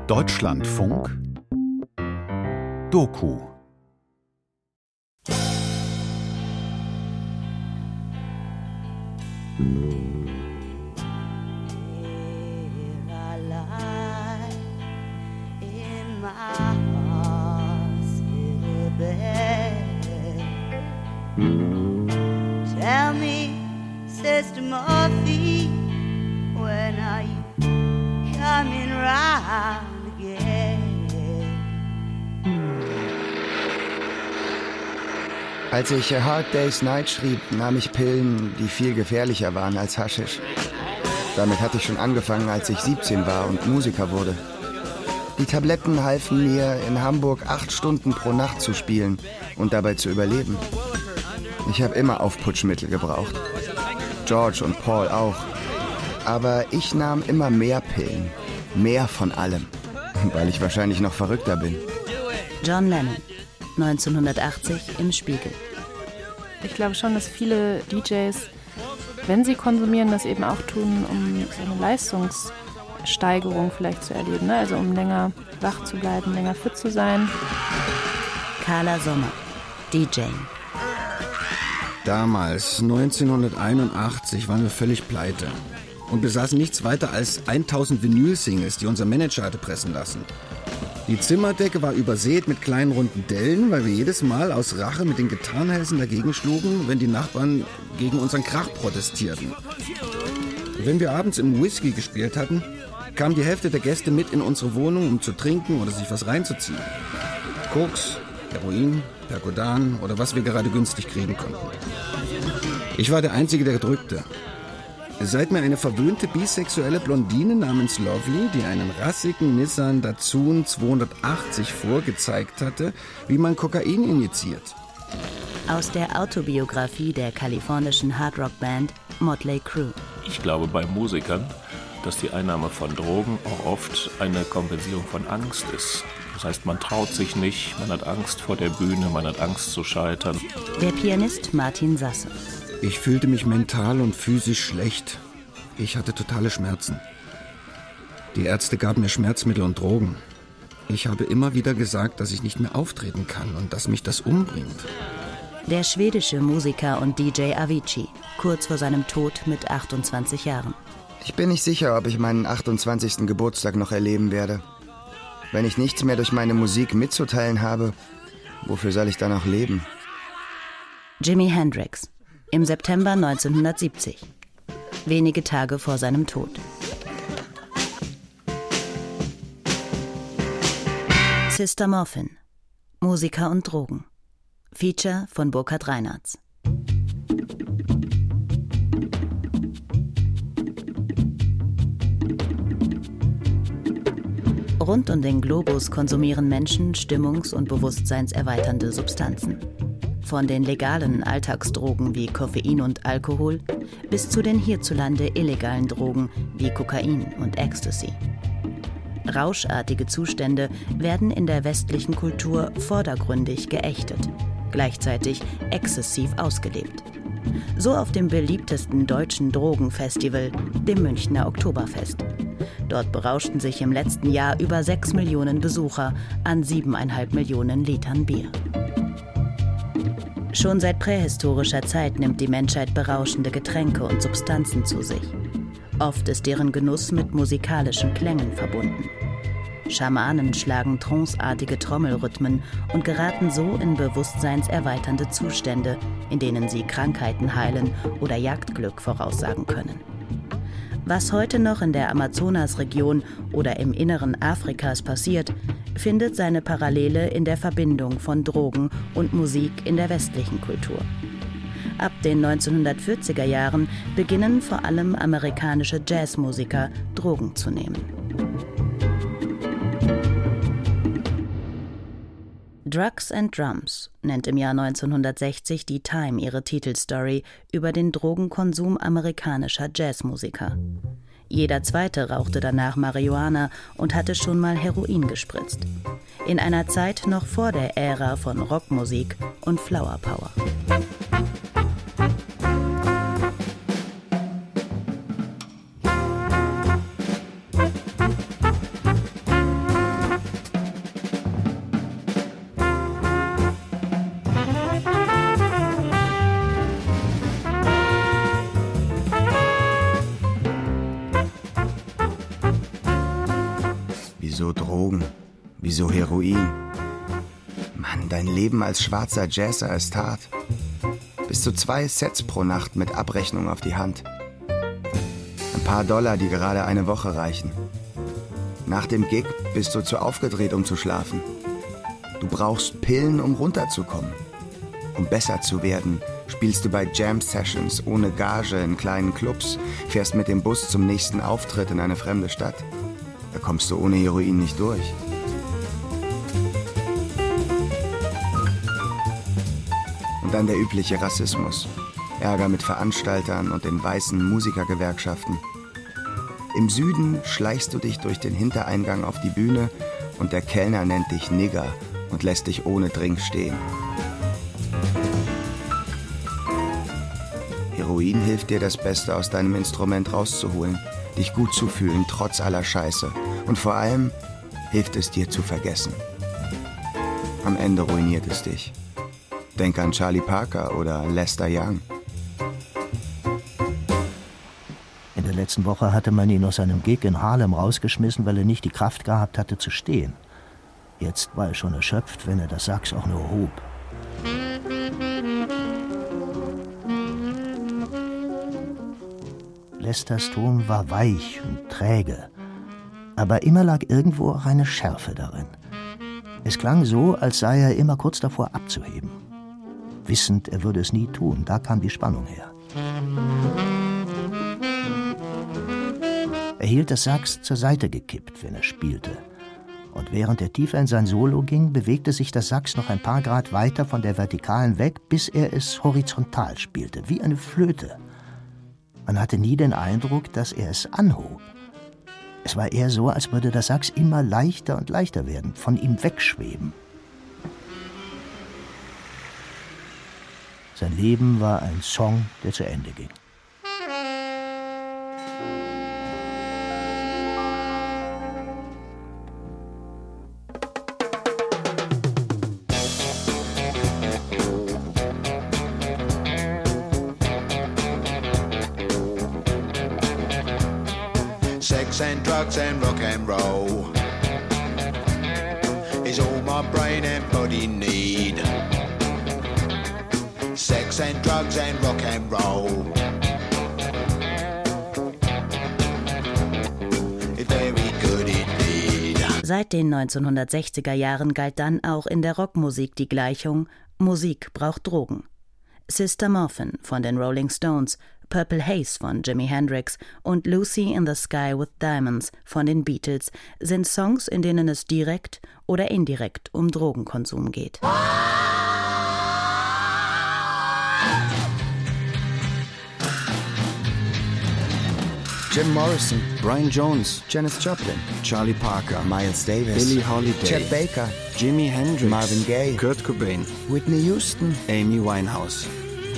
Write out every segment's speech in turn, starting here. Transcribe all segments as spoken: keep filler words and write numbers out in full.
Deutschlandfunk Doku. Tell me, Sister Murphy, when are you coming round again? Als ich A Hard Day's Night schrieb, nahm ich Pillen, die viel gefährlicher waren als Haschisch. Damit hatte ich schon angefangen, als ich siebzehn war und Musiker wurde. Die Tabletten halfen mir, in Hamburg acht Stunden pro Nacht zu spielen und dabei zu überleben. Ich habe immer Aufputschmittel gebraucht. George und Paul auch. Aber ich nahm immer mehr Pillen. Mehr von allem. Weil ich wahrscheinlich noch verrückter bin. John Lennon, neunzehnhundertachtzig im Spiegel. Ich glaube schon, dass viele D Js, wenn sie konsumieren, das eben auch tun, um so eine Leistungssteigerung vielleicht zu erleben. Ne? Also um länger wach zu bleiben, länger fit zu sein. Carla Sommer, D J. Damals, neunzehnhunderteinundachtzig, waren wir völlig pleite und besaßen nichts weiter als tausend Vinyl-Singles, die unser Manager hatte pressen lassen. Die Zimmerdecke war übersät mit kleinen runden Dellen, weil wir jedes Mal aus Rache mit den Gitarrenhälsen dagegen schlugen, wenn die Nachbarn gegen unseren Krach protestierten. Wenn wir abends im Whisky gespielt hatten, kam die Hälfte der Gäste mit in unsere Wohnung, um zu trinken oder sich was reinzuziehen. Koks, Heroin, Percodan oder was wir gerade günstig kriegen konnten. Ich war der Einzige, der drückte. Seit mir eine verwöhnte bisexuelle Blondine namens Lovely, die einen rassigen Nissan Datsun zweihundertachtzig vorgezeigt hatte, wie man Kokain injiziert. Aus der Autobiografie der kalifornischen Hardrock-Band Motley Crue. Ich glaube bei Musikern, dass die Einnahme von Drogen auch oft eine Kompensierung von Angst ist. Das heißt, man traut sich nicht, man hat Angst vor der Bühne, man hat Angst zu scheitern. Der Pianist Martin Sasse. Ich fühlte mich mental und physisch schlecht. Ich hatte totale Schmerzen. Die Ärzte gaben mir Schmerzmittel und Drogen. Ich habe immer wieder gesagt, dass ich nicht mehr auftreten kann und dass mich das umbringt. Der schwedische Musiker und D J Avicii, kurz vor seinem Tod mit achtundzwanzig Jahren. Ich bin nicht sicher, ob ich meinen achtundzwanzigsten Geburtstag noch erleben werde. Wenn ich nichts mehr durch meine Musik mitzuteilen habe, wofür soll ich dann noch leben? Jimi Hendrix, im September neunzehnhundertsiebzig, wenige Tage vor seinem Tod. Sister Morphin, Musiker und Drogen. Feature von Burkhard Reinhartz. Rund um den Globus konsumieren Menschen stimmungs- und bewusstseinserweiternde Substanzen. Von den legalen Alltagsdrogen wie Koffein und Alkohol bis zu den hierzulande illegalen Drogen wie Kokain und Ecstasy. Rauschartige Zustände werden in der westlichen Kultur vordergründig geächtet, gleichzeitig exzessiv ausgelebt. So auf dem beliebtesten deutschen Drogenfestival, dem Münchner Oktoberfest. Dort berauschten sich im letzten Jahr über sechs Millionen Besucher an siebeneinhalb Millionen Litern Bier. Schon seit prähistorischer Zeit nimmt die Menschheit berauschende Getränke und Substanzen zu sich. Oft ist deren Genuss mit musikalischen Klängen verbunden. Schamanen schlagen tranceartige Trommelrhythmen und geraten so in bewusstseinserweiternde Zustände, in denen sie Krankheiten heilen oder Jagdglück voraussagen können. Was heute noch in der Amazonasregion oder im Inneren Afrikas passiert, findet seine Parallele in der Verbindung von Drogen und Musik in der westlichen Kultur. Ab den neunzehnhundertvierziger Jahren beginnen vor allem amerikanische Jazzmusiker Drogen zu nehmen. Drugs and Drums nennt im Jahr neunzehnhundertsechzig die Time ihre Titelstory über den Drogenkonsum amerikanischer Jazzmusiker. Jeder Zweite rauchte danach Marihuana und hatte schon mal Heroin gespritzt. In einer Zeit noch vor der Ära von Rockmusik und Flower Power. Wieso Drogen? Wieso Heroin? Mann, dein Leben als schwarzer Jazzer ist hart. Bis zu zwei Sets pro Nacht mit Abrechnung auf die Hand. Ein paar Dollar, die gerade eine Woche reichen. Nach dem Gig bist du zu aufgedreht, um zu schlafen. Du brauchst Pillen, um runterzukommen. Um besser zu werden, spielst du bei Jam-Sessions ohne Gage in kleinen Clubs, fährst mit dem Bus zum nächsten Auftritt in eine fremde Stadt. Da kommst du ohne Heroin nicht durch. Und dann der übliche Rassismus. Ärger mit Veranstaltern und den weißen Musikergewerkschaften. Im Süden schleichst du dich durch den Hintereingang auf die Bühne und der Kellner nennt dich Nigger und lässt dich ohne Drink stehen. Heroin hilft dir, das Beste aus deinem Instrument rauszuholen, dich gut zu fühlen, trotz aller Scheiße. Und vor allem hilft es dir zu vergessen. Am Ende ruiniert es dich. Denk an Charlie Parker oder Lester Young. In der letzten Woche hatte man ihn aus seinem Gig in Harlem rausgeschmissen, weil er nicht die Kraft gehabt hatte zu stehen. Jetzt war er schon erschöpft, wenn er das Sax auch nur hob. Lesters Ton war weich und träge, aber immer lag irgendwo auch eine Schärfe darin. Es klang so, als sei er immer kurz davor abzuheben. Wissend, er würde es nie tun, da kam die Spannung her. Er hielt das Sax zur Seite gekippt, wenn er spielte. Und während er tiefer in sein Solo ging, bewegte sich das Sax noch ein paar Grad weiter von der Vertikalen weg, bis er es horizontal spielte, wie eine Flöte. Man hatte nie den Eindruck, dass er es anhob. Es war eher so, als würde das Sax immer leichter und leichter werden, von ihm wegschweben. Sein Leben war ein Song, der zu Ende ging. Sex and drugs and rock and roll is all my brain and body need. Sex and drugs and rock and roll is very good indeed. Seit den neunzehnhundertsechziger Jahren galt dann auch in der Rockmusik die Gleichung: Musik braucht Drogen. Sister Morphin von den Rolling Stones, Purple Haze von Jimi Hendrix und Lucy in the Sky with Diamonds von den Beatles sind Songs, in denen es direkt oder indirekt um Drogenkonsum geht. Jim Morrison, Brian Jones, Janis Joplin, Charlie Parker, Miles Davis, Billie Holiday, Chet Baker, Jimi Hendrix, Marvin Gaye, Kurt Cobain, Whitney Houston, Amy Winehouse.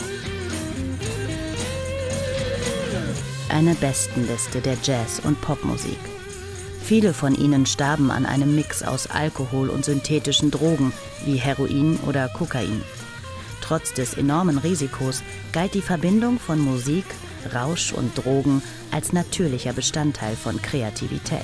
Eine Bestenliste der Jazz- und Popmusik. Viele von ihnen starben an einem Mix aus Alkohol und synthetischen Drogen wie Heroin oder Kokain. Trotz des enormen Risikos galt die Verbindung von Musik, Rausch und Drogen als natürlicher Bestandteil von Kreativität.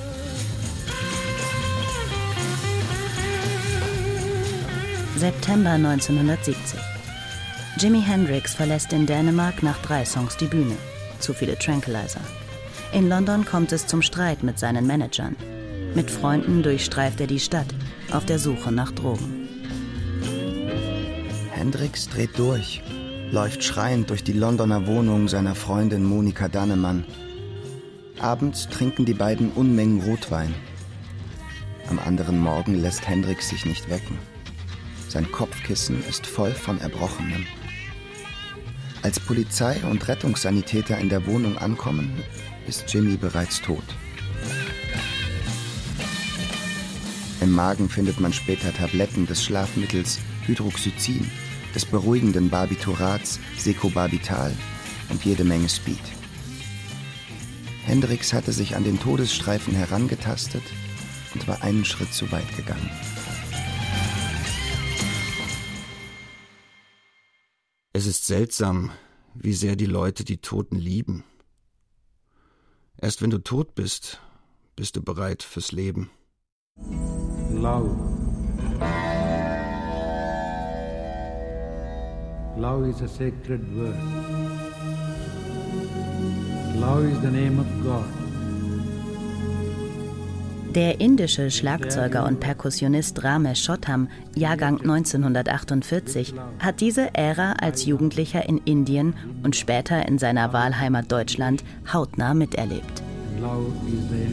September neunzehnhundertsiebzig. Jimi Hendrix verlässt in Dänemark nach drei Songs die Bühne. Zu viele Tranquilizer. In London kommt es zum Streit mit seinen Managern. Mit Freunden durchstreift er die Stadt auf der Suche nach Drogen. Hendrix dreht durch, läuft schreiend durch die Londoner Wohnung seiner Freundin Monika Dannemann. Abends trinken die beiden Unmengen Rotwein. Am anderen Morgen lässt Hendrix sich nicht wecken. Sein Kopfkissen ist voll von Erbrochenem. Als Polizei und Rettungssanitäter in der Wohnung ankommen, ist Jimmy bereits tot. Im Magen findet man später Tabletten des Schlafmittels Hydroxyzin, des beruhigenden Barbiturats Secobarbital und jede Menge Speed. Hendrix hatte sich an den Todesstreifen herangetastet und war einen Schritt zu weit gegangen. Es ist seltsam, wie sehr die Leute die Toten lieben. Erst wenn du tot bist, bist du bereit fürs Leben. love. Love is a sacred word. Love is the name of God. Der indische Schlagzeuger und Perkussionist Ramesh Chotham, Jahrgang neunzehnhundertachtundvierzig, hat diese Ära als Jugendlicher in Indien und später in seiner Wahlheimat Deutschland hautnah miterlebt. Love is the end.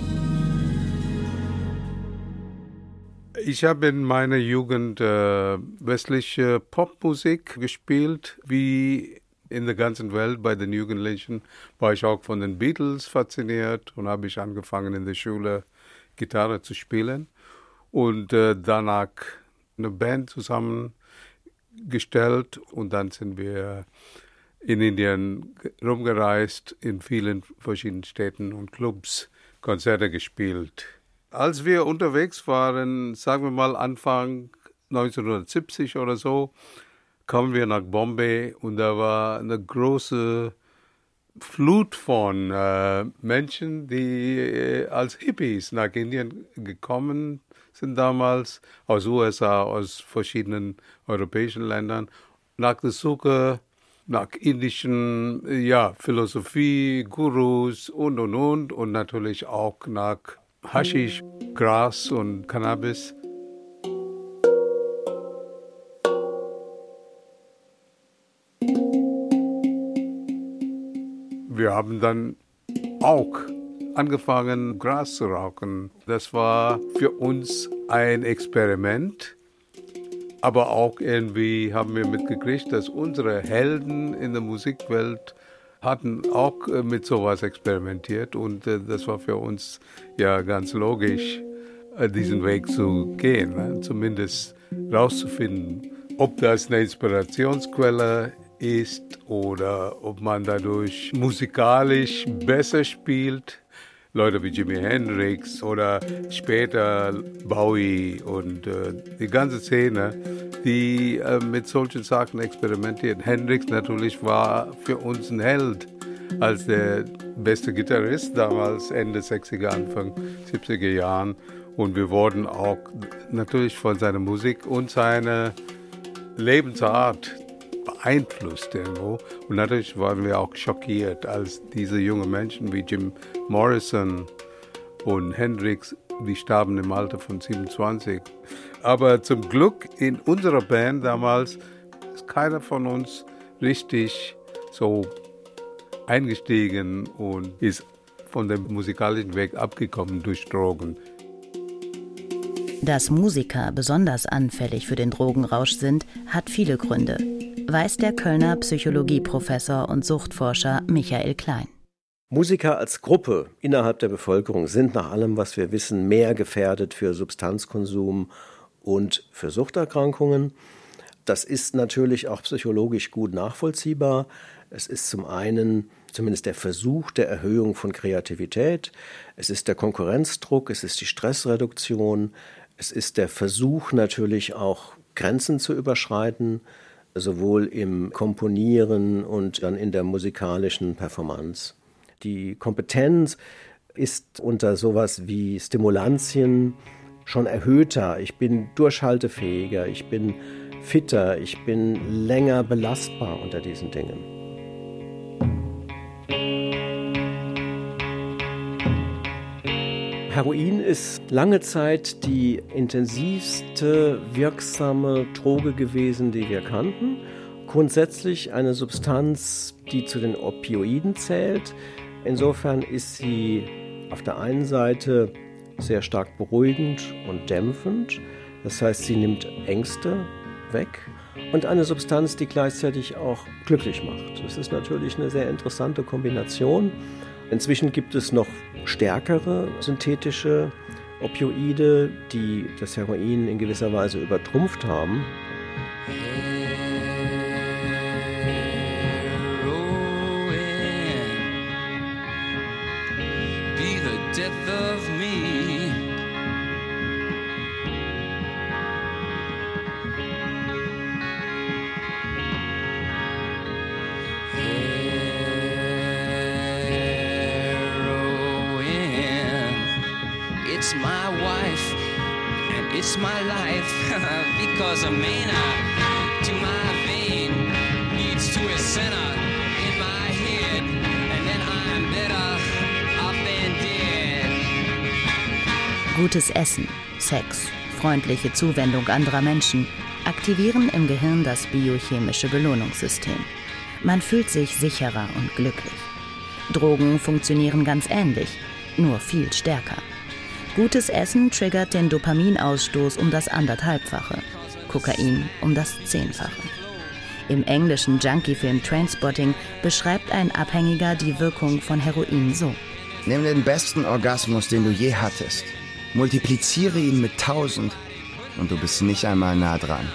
Ich habe in meiner Jugend äh, westliche Popmusik gespielt, wie in der ganzen Welt. Bei den Jugendlichen war ich auch von den Beatles fasziniert und habe ich angefangen in der Schule Gitarre zu spielen und äh, danach eine Band zusammengestellt und dann sind wir in Indien rumgereist, in vielen verschiedenen Städten und Clubs Konzerte gespielt. Als wir unterwegs waren, sagen wir mal Anfang neunzehnhundertsiebzig oder so, kamen wir nach Bombay und da war eine große Flut von äh, Menschen, die äh, als Hippies nach Indien gekommen sind damals, aus U S A, aus verschiedenen europäischen Ländern, nach der Suche nach indischen ja, Philosophie, Gurus und, und, und, und natürlich auch nach Haschisch, Gras und Cannabis. Wir haben dann auch angefangen, Gras zu rauchen. Das war für uns ein Experiment, aber auch irgendwie haben wir mitgekriegt, dass unsere Helden in der Musikwelt hatten auch mit sowas experimentiert und das war für uns ja ganz logisch, diesen Weg zu gehen, zumindest rauszufinden, ob das eine Inspirationsquelle ist oder ob man dadurch musikalisch besser spielt. Leute wie Jimi Hendrix oder später Bowie und äh, die ganze Szene, die äh, mit solchen Sachen experimentiert. Hendrix natürlich war für uns ein Held als der beste Gitarrist damals, Ende sechziger, Anfang siebziger Jahren. Und wir wurden auch natürlich von seiner Musik und seiner Lebensart beeinflusst irgendwo. Und natürlich waren wir auch schockiert, als diese jungen Menschen wie Jim Morrison und Hendrix, die starben im Alter von siebenundzwanzig. Aber zum Glück in unserer Band damals ist keiner von uns richtig so eingestiegen und ist von dem musikalischen Weg abgekommen durch Drogen. Dass Musiker besonders anfällig für den Drogenrausch sind, hat viele Gründe, weiß der Kölner Psychologieprofessor und Suchtforscher Michael Klein. Musiker als Gruppe innerhalb der Bevölkerung sind nach allem, was wir wissen, mehr gefährdet für Substanzkonsum und für Suchterkrankungen. Das ist natürlich auch psychologisch gut nachvollziehbar. Es ist zum einen zumindest der Versuch der Erhöhung von Kreativität, es ist der Konkurrenzdruck, es ist die Stressreduktion, es ist der Versuch natürlich auch Grenzen zu überschreiten, sowohl im Komponieren und dann in der musikalischen Performance. Die Kompetenz ist unter sowas wie Stimulantien schon erhöhter. Ich bin durchhaltefähiger, ich bin fitter, ich bin länger belastbar unter diesen Dingen. Heroin ist lange Zeit die intensivste wirksame Droge gewesen, die wir kannten. Grundsätzlich eine Substanz, die zu den Opioiden zählt. Insofern ist sie auf der einen Seite sehr stark beruhigend und dämpfend. Das heißt, sie nimmt Ängste weg. Und eine Substanz, die gleichzeitig auch glücklich macht. Das ist natürlich eine sehr interessante Kombination. Inzwischen gibt es noch stärkere synthetische Opioide, die das Heroin in gewisser Weise übertrumpft haben. and it's my life because a manna to my vein leads to a center in my head, and then I'm better off than dead. Gutes Essen, Sex, freundliche Zuwendung anderer Menschen aktivieren im Gehirn das biochemische Belohnungssystem. Man fühlt sich sicherer und glücklich. Drogen funktionieren ganz ähnlich, nur viel stärker. Gutes Essen triggert den Dopaminausstoß um das anderthalbfache, Kokain um das zehnfache. Im englischen Junkie-Film Trainspotting beschreibt ein Abhängiger die Wirkung von Heroin so: Nimm den besten Orgasmus, den du je hattest, multipliziere ihn mit tausend und du bist nicht einmal nah dran.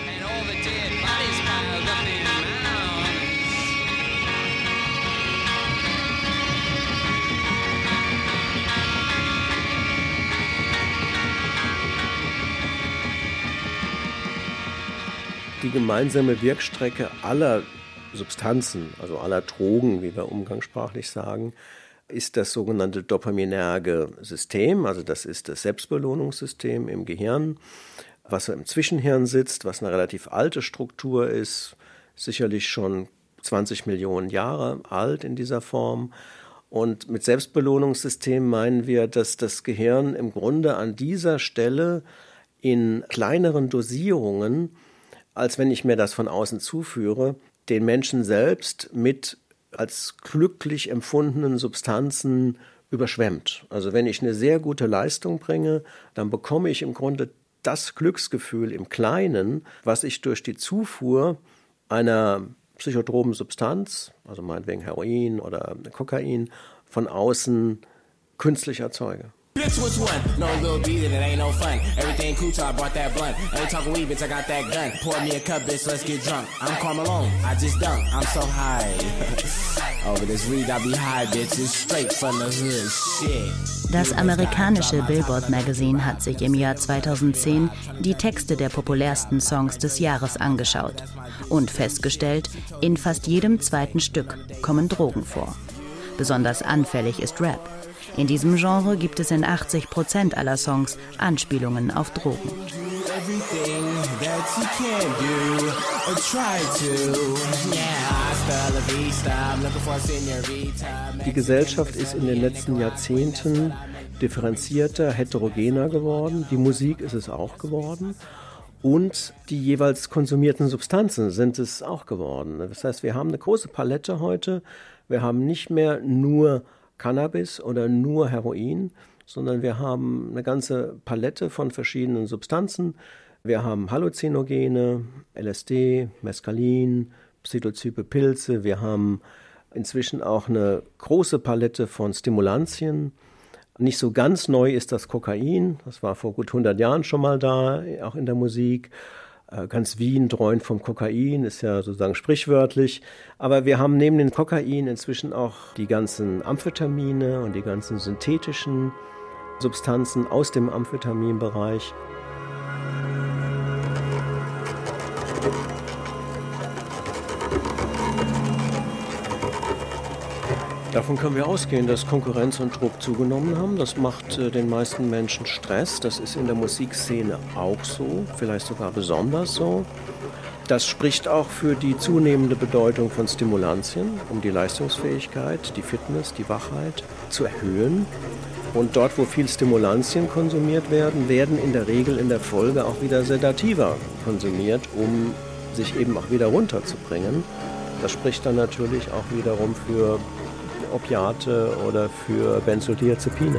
Die gemeinsame Wirkstrecke aller Substanzen, also aller Drogen, wie wir umgangssprachlich sagen, ist das sogenannte dopaminerge System, also das ist das Selbstbelohnungssystem im Gehirn, was im Zwischenhirn sitzt, was eine relativ alte Struktur ist, sicherlich schon zwanzig Millionen Jahre alt in dieser Form. Und mit Selbstbelohnungssystem meinen wir, dass das Gehirn im Grunde an dieser Stelle in kleineren Dosierungen, als wenn ich mir das von außen zuführe, den Menschen selbst mit als glücklich empfundenen Substanzen überschwemmt. Also wenn ich eine sehr gute Leistung bringe, dann bekomme ich im Grunde das Glücksgefühl im Kleinen, was ich durch die Zufuhr einer psychotropen Substanz, also meinetwegen Heroin oder Kokain, von außen künstlich erzeuge. Bitch, which one? No little beat and it ain't no fun. Everything cool till I bought that blunt. Ain't talking weed, bitch, I got that gun. Pour me a cup, bitch, let's get drunk. I'm Karl Malone, I just dunk. I'm so high. Over this weed, I be high, bitch. It's straight from the hood, shit. Das amerikanische Billboard Magazine hat sich im Jahr zweitausendzehn die Texte der populärsten Songs des Jahres angeschaut und festgestellt, in fast jedem zweiten Stück kommen Drogen vor. Besonders anfällig ist Rap. In diesem Genre gibt es in achtzig Prozent aller Songs Anspielungen auf Drogen. Die Gesellschaft ist in den letzten Jahrzehnten differenzierter, heterogener geworden. Die Musik ist es auch geworden. Und die jeweils konsumierten Substanzen sind es auch geworden. Das heißt, wir haben eine große Palette heute. Wir haben nicht mehr nur Cannabis oder nur Heroin, sondern wir haben eine ganze Palette von verschiedenen Substanzen. Wir haben Halluzinogene, L S D, Mescalin, psilocybe Pilze. Wir haben inzwischen auch eine große Palette von Stimulantien. Nicht so ganz neu ist das Kokain. Das war vor gut hundert Jahren schon mal da, auch in der Musik. Ganz Wien dreunt vom Kokain, ist ja sozusagen sprichwörtlich. Aber wir haben neben dem Kokain inzwischen auch die ganzen Amphetamine und die ganzen synthetischen Substanzen aus dem Amphetaminbereich. Davon können wir ausgehen, dass Konkurrenz und Druck zugenommen haben. Das macht äh, den meisten Menschen Stress. Das ist in der Musikszene auch so, vielleicht sogar besonders so. Das spricht auch für die zunehmende Bedeutung von Stimulantien, um die Leistungsfähigkeit, die Fitness, die Wachheit zu erhöhen. Und dort, wo viel Stimulantien konsumiert werden, werden in der Regel in der Folge auch wieder Sedativa konsumiert, um sich eben auch wieder runterzubringen. Das spricht dann natürlich auch wiederum für Opiate oder für Benzodiazepine.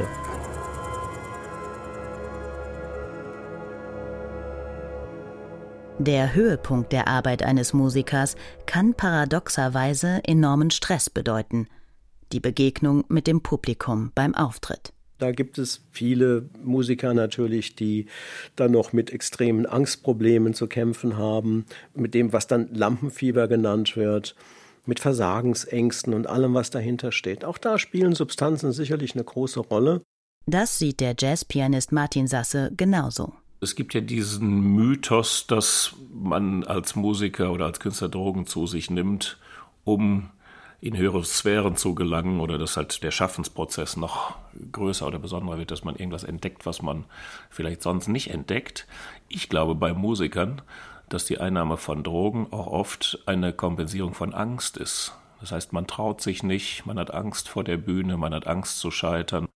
Der Höhepunkt der Arbeit eines Musikers kann paradoxerweise enormen Stress bedeuten. Die Begegnung mit dem Publikum beim Auftritt. Da gibt es viele Musiker natürlich, die dann noch mit extremen Angstproblemen zu kämpfen haben, mit dem, was dann Lampenfieber genannt wird, mit Versagensängsten und allem, was dahinter steht. Auch da spielen Substanzen sicherlich eine große Rolle. Das sieht der Jazzpianist Martin Sasse genauso. Es gibt ja diesen Mythos, dass man als Musiker oder als Künstler Drogen zu sich nimmt, um in höhere Sphären zu gelangen oder dass halt der Schaffensprozess noch größer oder besonderer wird, dass man irgendwas entdeckt, was man vielleicht sonst nicht entdeckt. Ich glaube bei Musikern, dass die Einnahme von Drogen auch oft eine Kompensierung von Angst ist. Das heißt, man traut sich nicht, man hat Angst vor der Bühne, man hat Angst zu scheitern.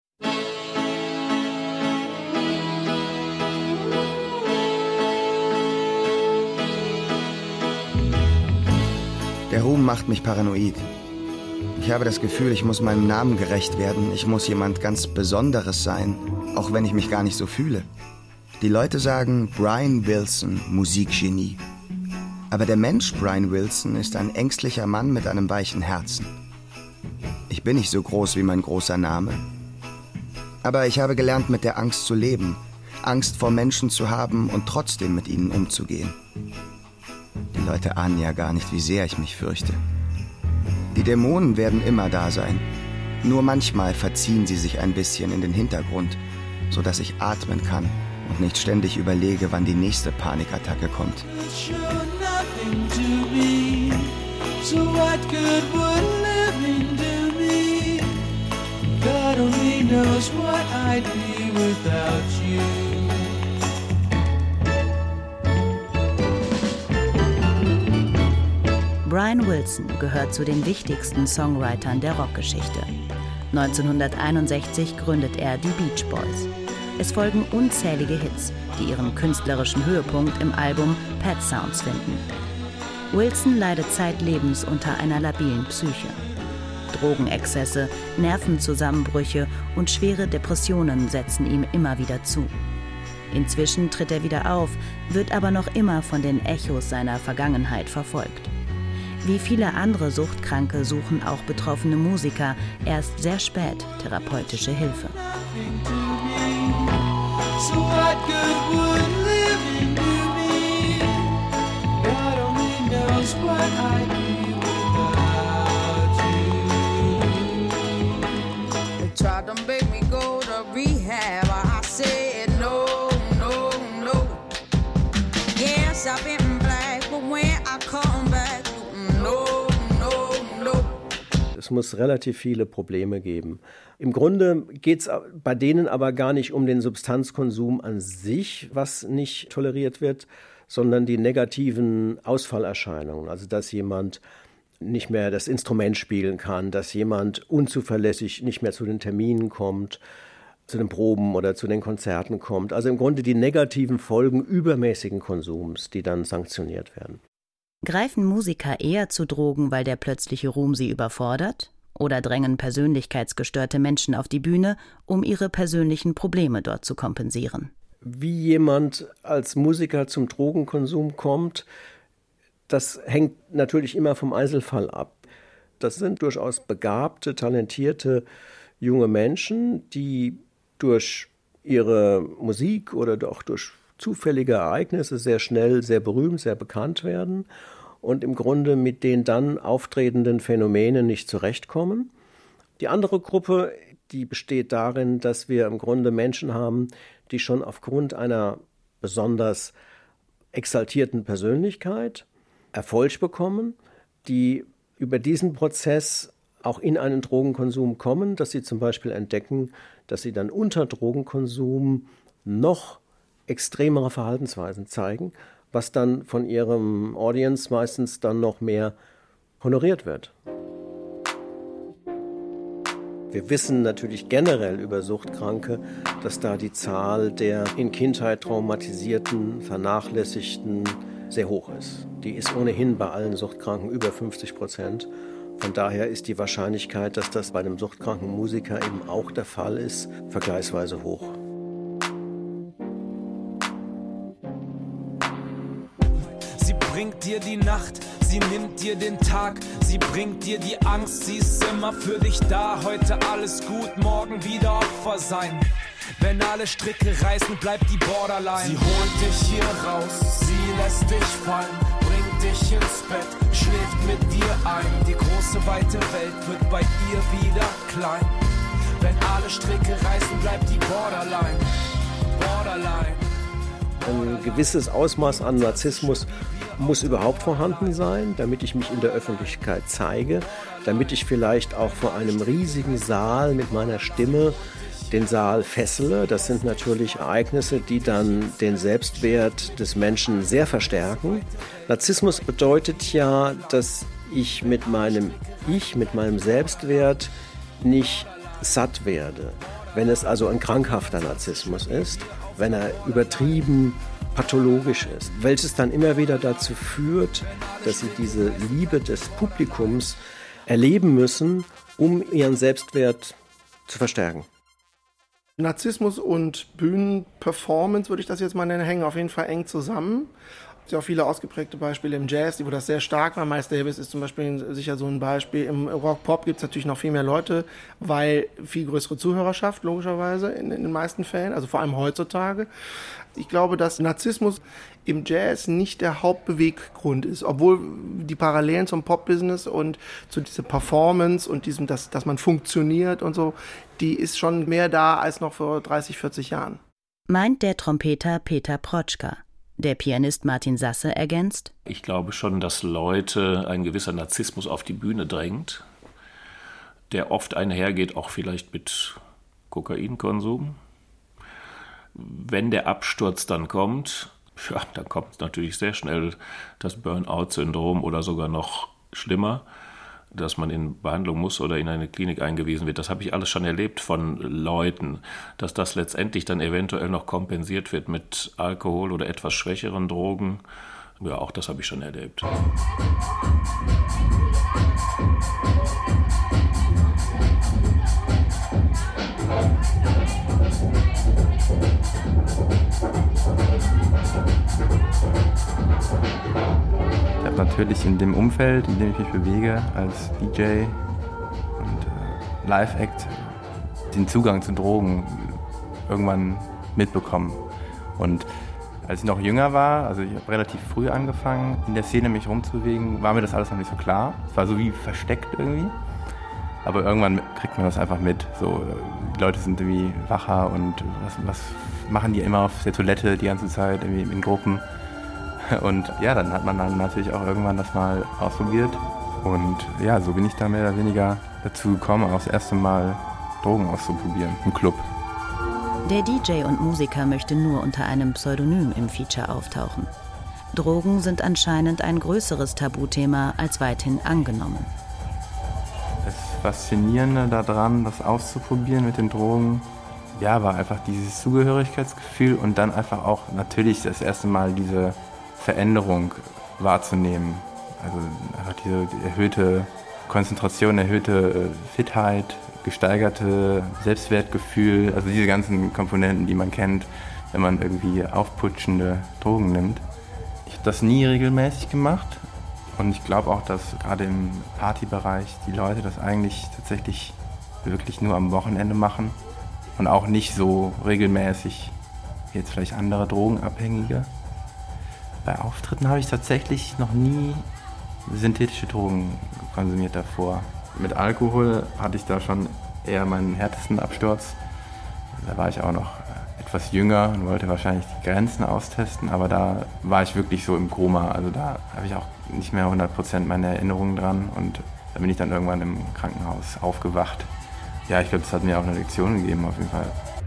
Der Ruhm macht mich paranoid. Ich habe das Gefühl, ich muss meinem Namen gerecht werden. Ich muss jemand ganz Besonderes sein, auch wenn ich mich gar nicht so fühle. Die Leute sagen, Brian Wilson, Musikgenie. Aber der Mensch Brian Wilson ist ein ängstlicher Mann mit einem weichen Herzen. Ich bin nicht so groß wie mein großer Name. Aber ich habe gelernt, mit der Angst zu leben. Angst vor Menschen zu haben und trotzdem mit ihnen umzugehen. Die Leute ahnen ja gar nicht, wie sehr ich mich fürchte. Die Dämonen werden immer da sein. Nur manchmal verziehen sie sich ein bisschen in den Hintergrund, sodass ich atmen kann und nicht ständig überlege, wann die nächste Panikattacke kommt. Brian Wilson gehört zu den wichtigsten Songwritern der Rockgeschichte. neunzehnhunderteinundsechzig gründet er die Beach Boys. Es folgen unzählige Hits, die ihren künstlerischen Höhepunkt im Album Pet Sounds finden. Wilson leidet zeitlebens unter einer labilen Psyche. Drogenexzesse, Nervenzusammenbrüche und schwere Depressionen setzen ihm immer wieder zu. Inzwischen tritt er wieder auf, wird aber noch immer von den Echos seiner Vergangenheit verfolgt. Wie viele andere Suchtkranke suchen auch betroffene Musiker erst sehr spät therapeutische Hilfe. Es muss relativ viele Probleme geben. Im Grunde geht es bei denen aber gar nicht um den Substanzkonsum an sich, was nicht toleriert wird, sondern die negativen Ausfallerscheinungen. Also dass jemand nicht mehr das Instrument spielen kann, dass jemand unzuverlässig nicht mehr zu den Terminen kommt, zu den Proben oder zu den Konzerten kommt. Also im Grunde die negativen Folgen übermäßigen Konsums, die dann sanktioniert werden. Greifen Musiker eher zu Drogen, weil der plötzliche Ruhm sie überfordert? Oder drängen persönlichkeitsgestörte Menschen auf die Bühne, um ihre persönlichen Probleme dort zu kompensieren? Wie jemand als Musiker zum Drogenkonsum kommt, das hängt natürlich immer vom Einzelfall ab. Das sind durchaus begabte, talentierte junge Menschen, die durch ihre Musik oder auch durch zufällige Ereignisse sehr schnell, sehr berühmt, sehr bekannt werden und im Grunde mit den dann auftretenden Phänomenen nicht zurechtkommen. Die andere Gruppe, die besteht darin, dass wir im Grunde Menschen haben, die schon aufgrund einer besonders exaltierten Persönlichkeit Erfolg bekommen, die über diesen Prozess auch in einen Drogenkonsum kommen, dass sie zum Beispiel entdecken, dass sie dann unter Drogenkonsum noch extremere Verhaltensweisen zeigen, was dann von ihrem Audience meistens dann noch mehr honoriert wird. Wir wissen natürlich generell über Suchtkranke, dass da die Zahl der in Kindheit traumatisierten, vernachlässigten sehr hoch ist. Die ist ohnehin bei allen Suchtkranken über fünfzig Prozent. Von daher ist die Wahrscheinlichkeit, dass das bei einem suchtkranken Musiker eben auch der Fall ist, vergleichsweise hoch. Sie bringt dir die Nacht, sie nimmt dir den Tag, sie bringt dir die Angst, sie ist immer für dich da. Heute alles gut, morgen wieder Opfer sein. Wenn alle Stricke reißen, bleibt die Borderline. Sie holt dich hier raus, sie lässt dich fallen, bringt dich ins Bett, schläft mit dir ein. Die große weite Welt wird bei ihr wieder klein. Wenn alle Stricke reißen, bleibt die Borderline, Borderline, Ein gewisses Ausmaß an Narzissmus muss überhaupt vorhanden sein, damit ich mich in der Öffentlichkeit zeige, damit ich vielleicht auch vor einem riesigen Saal mit meiner Stimme den Saal fessele. Das sind natürlich Ereignisse, die dann den Selbstwert des Menschen sehr verstärken. Narzissmus bedeutet ja, dass ich mit meinem Ich, mit meinem Selbstwert nicht satt werde. Wenn es also ein krankhafter Narzissmus ist, wenn er übertrieben pathologisch ist, welches dann immer wieder dazu führt, dass sie diese Liebe des Publikums erleben müssen, um ihren Selbstwert zu verstärken. Narzissmus und Bühnenperformance, würde ich das jetzt mal nennen, hängen auf jeden Fall eng zusammen. Es gibt ja auch viele ausgeprägte Beispiele im Jazz, wo das sehr stark war. Miles Davis ist zum Beispiel sicher so ein Beispiel. Im Rock-Pop gibt es natürlich noch viel mehr Leute, weil viel größere Zuhörerschaft, logischerweise, in, in den meisten Fällen, also vor allem heutzutage. Ich glaube, dass Narzissmus im Jazz nicht der Hauptbeweggrund ist, obwohl die Parallelen zum Pop-Business und zu dieser Performance und diesem, dass, dass man funktioniert und so, die ist schon mehr da als noch vor dreißig, vierzig Jahren. Meint der Trompeter Peter Protschka. Der Pianist Martin Sasse ergänzt: Ich glaube schon, dass Leute ein gewisser Narzissmus auf die Bühne drängt, der oft einhergeht, auch vielleicht mit Kokainkonsum. Wenn der Absturz dann kommt, ja, dann kommt natürlich sehr schnell das Burnout-Syndrom oder sogar noch schlimmer, dass man in Behandlung muss oder in eine Klinik eingewiesen wird. Das habe ich alles schon erlebt von Leuten, dass das letztendlich dann eventuell noch kompensiert wird mit Alkohol oder etwas schwächeren Drogen. Ja, auch das habe ich schon erlebt. Ich habe natürlich in dem Umfeld, in dem ich mich bewege, als D J und äh, Live-Act, den Zugang zu Drogen irgendwann mitbekommen. Und als ich noch jünger war, also ich habe relativ früh angefangen, in der Szene mich rumzubewegen, war mir das alles noch nicht so klar. Es war so wie versteckt irgendwie. Aber irgendwann kriegt man das einfach mit. So, die Leute sind irgendwie wacher und was, was machen die immer auf der Toilette die ganze Zeit, irgendwie in Gruppen. Und ja, dann hat man dann natürlich auch irgendwann das mal ausprobiert. Und ja, so bin ich dann mehr oder weniger dazu gekommen, auch das erste Mal Drogen auszuprobieren im Club. Der D J und Musiker möchte nur unter einem Pseudonym im Feature auftauchen. Drogen sind anscheinend ein größeres Tabuthema als weithin angenommen. Das Faszinierende daran, das auszuprobieren mit den Drogen, ja, war einfach dieses Zugehörigkeitsgefühl und dann einfach auch natürlich das erste Mal diese Veränderung wahrzunehmen. Also einfach diese erhöhte Konzentration, erhöhte Fitheit, gesteigerte Selbstwertgefühl, also diese ganzen Komponenten, die man kennt, wenn man irgendwie aufputschende Drogen nimmt. Ich habe das nie regelmäßig gemacht und ich glaube auch, dass gerade im Partybereich die Leute das eigentlich tatsächlich wirklich nur am Wochenende machen und auch nicht so regelmäßig wie jetzt vielleicht andere Drogenabhängige. Bei Auftritten habe ich tatsächlich noch nie synthetische Drogen konsumiert davor. Mit Alkohol hatte ich da schon eher meinen härtesten Absturz. Da war ich auch noch etwas jünger und wollte wahrscheinlich die Grenzen austesten, aber da war ich wirklich so im Koma. Also da habe ich auch nicht mehr hundert Prozent meine Erinnerungen dran und da bin ich dann irgendwann im Krankenhaus aufgewacht. Ja, ich glaube, das hat mir auch eine Lektion gegeben auf jeden Fall.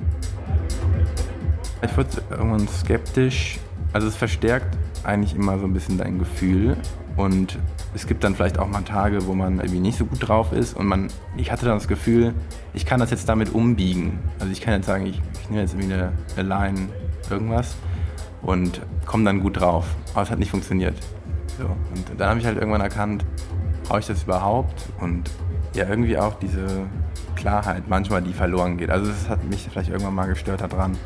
Ich wurde irgendwann skeptisch. Also es verstärkt eigentlich immer so ein bisschen dein Gefühl und es gibt dann vielleicht auch mal Tage, wo man irgendwie nicht so gut drauf ist und man, ich hatte dann das Gefühl, ich kann das jetzt damit umbiegen. Also ich kann jetzt sagen, ich, ich nehme jetzt irgendwie eine, eine Line, irgendwas und komme dann gut drauf. Aber es hat nicht funktioniert. So. Und dann habe ich halt irgendwann erkannt, brauche ich das überhaupt? Und ja, irgendwie auch diese Klarheit manchmal, die verloren geht. Also das hat mich vielleicht irgendwann mal gestört daran.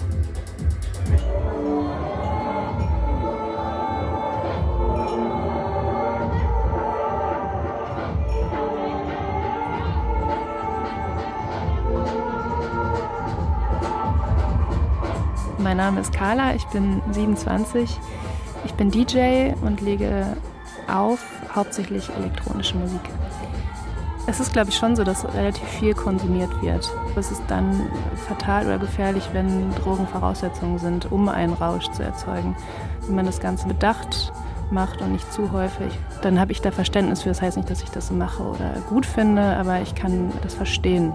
Mein Name ist Carla, ich bin siebenundzwanzig. Ich bin D J und lege auf hauptsächlich elektronische Musik. Es ist, glaube ich, schon so, dass relativ viel konsumiert wird. Es ist dann fatal oder gefährlich, wenn Drogen Voraussetzungen sind, um einen Rausch zu erzeugen. Wenn man das Ganze bedacht macht und nicht zu häufig, dann habe ich da Verständnis für. Das heißt nicht, dass ich das mache oder gut finde, aber ich kann das verstehen.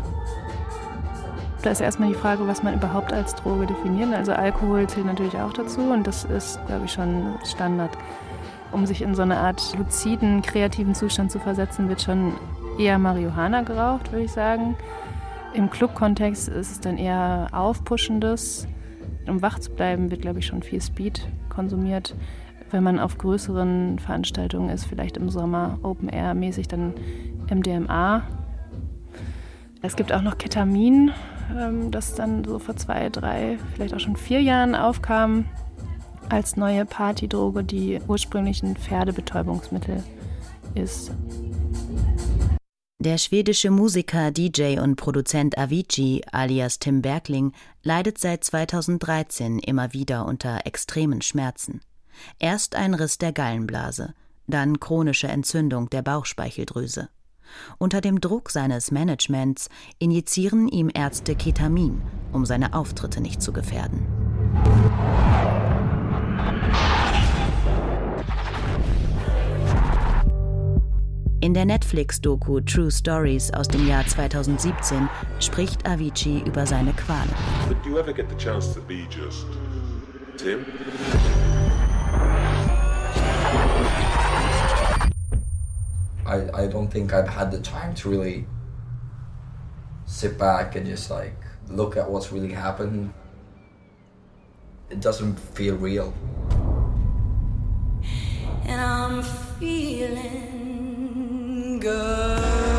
Da ist erstmal die Frage, was man überhaupt als Droge definiert. Also Alkohol zählt natürlich auch dazu und das ist, glaube ich, schon Standard. Um sich in so eine Art luziden, kreativen Zustand zu versetzen, wird schon eher Marihuana geraucht, würde ich sagen. Im Club-Kontext ist es dann eher Aufpuschendes. Um wach zu bleiben, wird, glaube ich, schon viel Speed konsumiert. Wenn man auf größeren Veranstaltungen ist, vielleicht im Sommer Open-Air-mäßig, dann M D M A. Es gibt auch noch Ketamin, das dann so vor zwei, drei, vielleicht auch schon vier Jahren aufkam als neue Partydroge, die ursprünglich ein Pferdebetäubungsmittel ist. Der schwedische Musiker, D J und Produzent Avicii alias Tim Bergling leidet seit zweitausenddreizehn immer wieder unter extremen Schmerzen. Erst ein Riss der Gallenblase, dann chronische Entzündung der Bauchspeicheldrüse. Unter dem Druck seines Managements injizieren ihm Ärzte Ketamin, um seine Auftritte nicht zu gefährden. In der Netflix-Doku True Stories aus dem Jahr zweitausendsiebzehn spricht Avicii über seine Qualen. Did you ever get the chance to be just Tim? I, I don't think I've had the time to really sit back and just like look at what's really happened. It doesn't feel real. And I'm feeling good.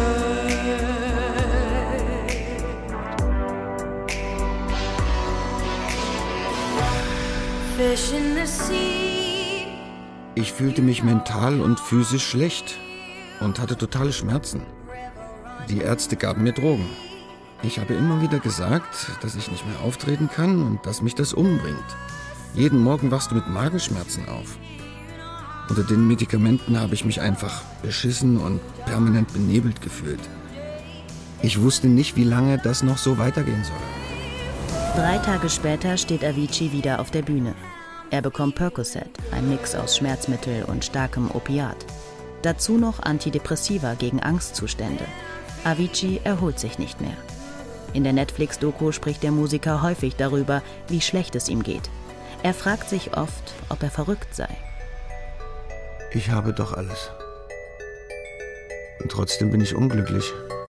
Fish in the sea. Ich fühlte mich mental und physisch schlecht und hatte totale Schmerzen. Die Ärzte gaben mir Drogen. Ich habe immer wieder gesagt, dass ich nicht mehr auftreten kann und dass mich das umbringt. Jeden Morgen wachst du mit Magenschmerzen auf. Unter den Medikamenten habe ich mich einfach beschissen und permanent benebelt gefühlt. Ich wusste nicht, wie lange das noch so weitergehen soll. Drei Tage später steht Avicii wieder auf der Bühne. Er bekommt Percocet, ein Mix aus Schmerzmittel und starkem Opiat. Dazu noch Antidepressiva gegen Angstzustände. Avicii erholt sich nicht mehr. In der Netflix-Doku spricht der Musiker häufig darüber, wie schlecht es ihm geht. Er fragt sich oft, ob er verrückt sei. Ich habe doch alles. Und trotzdem bin ich unglücklich.